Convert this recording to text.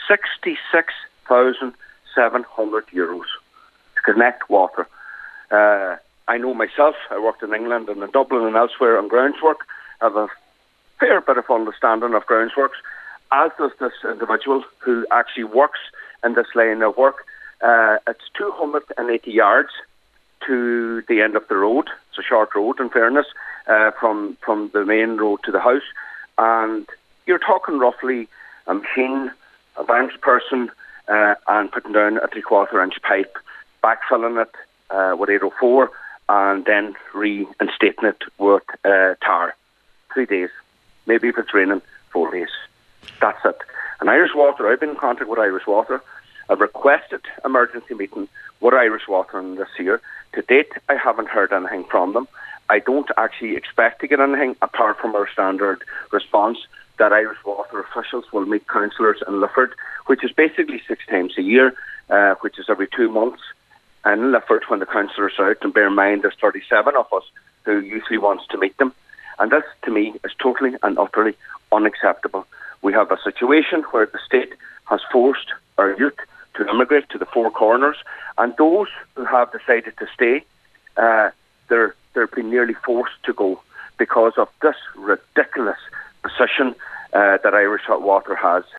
€66,700 to connect water. I know myself, I worked in England and in Dublin and elsewhere on groundswork. I have a fair bit of understanding of groundsworks, as does this individual who actually works in this line of work. It's 280 yards to the end of the road. It's a short road, in fairness, from the main road to the house. And you're talking roughly a machine, a bench person, and putting down a 3/4-inch pipe, backfilling it with 804, and then reinstating it with tar. 3 days. Maybe if it's raining, 4 days. That's it. And Irish Water, I've been in contact with Irish Water. I've requested emergency meeting with Irish Water in this year. To date, I haven't heard anything from them. I don't actually expect to get anything apart from our standard response that Irish Water officials will meet councillors in Lifford, which is basically 6 times a year, which is every 2 months. And in Lifford, when the councillors are out, and bear in mind there's 37 of us who usually wants to meet them. And this, to me, is totally and utterly unacceptable. We have a situation where the state has forced our youth to immigrate to the Four Corners, and those who have decided to stay, they're being nearly forced to go because of this ridiculous position that Irish Water has.